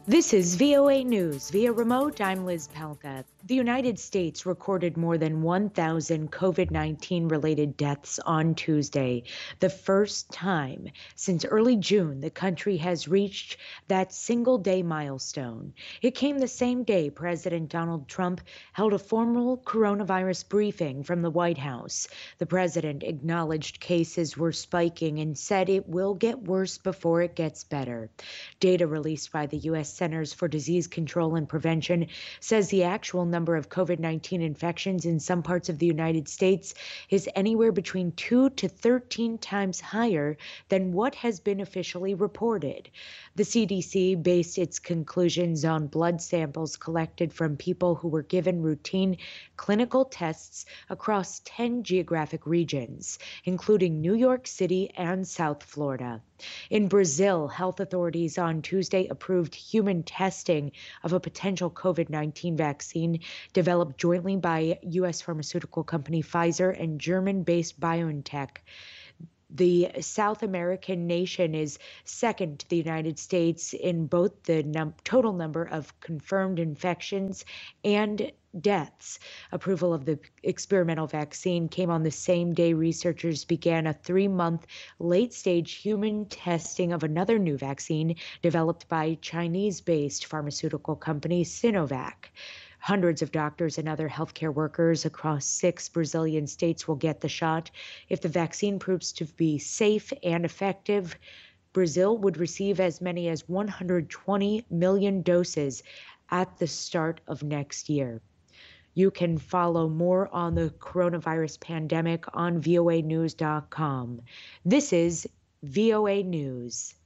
This is VOA News. Via remote, I'm Liz Palka. The United States recorded more than 1,000 COVID-19 related deaths on Tuesday, the first time since early June the country has reached that single-day milestone. It came the same day President Donald Trump held a formal coronavirus briefing from the White House. The president acknowledged cases were spiking and said it will get worse before it gets better. Data released by the U.S. Centers for Disease Control and Prevention says the actual number of COVID-19 infections in some parts of the United States is anywhere between 2 to 13 times higher than what has been officially reported. The CDC based its conclusions on blood samples collected from people who were given routine clinical tests across 10 geographic regions, including New York City and South Florida. In Brazil, health authorities on Tuesday approved human testing of a potential COVID-19 vaccine developed jointly by U.S. pharmaceutical company Pfizer and German-based BioNTech. The South American nation is second to the United States in both the total number of confirmed infections and deaths. Approval of the experimental vaccine came on the same day researchers began a 3-month late-stage human testing of another new vaccine developed by Chinese-based pharmaceutical company Sinovac. Hundreds of doctors and other healthcare workers across 6 Brazilian states will get the shot. If the vaccine proves to be safe and effective, Brazil would receive as many as 120 million doses at the start of next year. You can follow more on the coronavirus pandemic on voanews.com. This is VOA News.